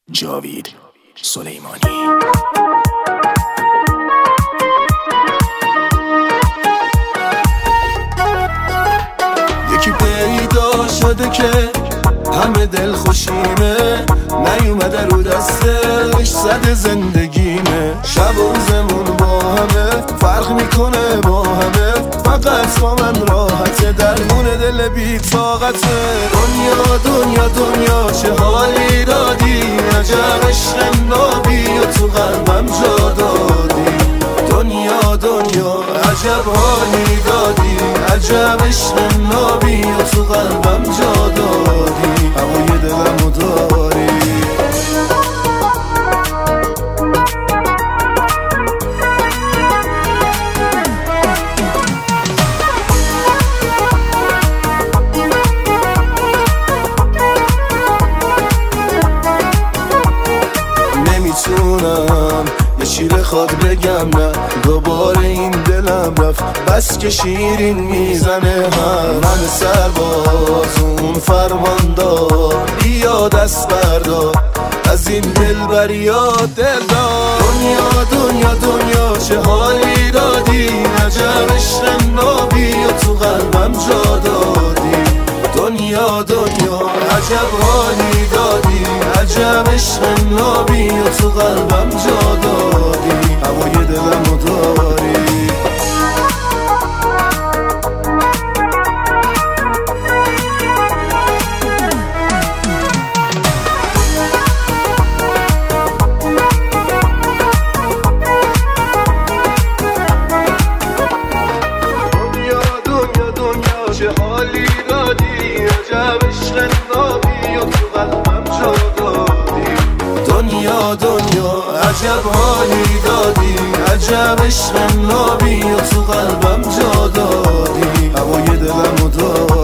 جاوید سلیمانی. یکی پیدا شده که همه دل خوشیمه، نیومده رو دستش زده زندگیمه. شب و روزمون با همه فرق میکنه با همه، فقط با من راحته درمون دل بی طاقته. دنیا دنیا دنیا چه حالی دادی، عجب عشق نابی و تو قلبم جا دادی. دنیا دنیا عجب حالی دادی، عجب عشق نابی و تو قلبم جا دادی. هوای دلمو داری. نمیتونم یه شیر خود بگم نه، دوباره این دلم رفت بس که شیرین میزنه هم. من سرباز اون فرماندار، بیا دست بردار از این دلبریات دلدار. دنیا دنیا دنیا چه حالی دادی، عجب عشق نابی و تو قلبم جا دادی. دنیا دنیا عجب حالی دادی، عجب عشق نابی و تو قلبم جا دادی. هوای دلمو داری. دنیا دنیا دنیا چه حالی دادی، عجب عشق نابی و تو قلبم جا دادی. دنیا دنیا عجب حالی دادی، عجب عشق نابی و تو قلبم جا دادی. هوای دلمو داری.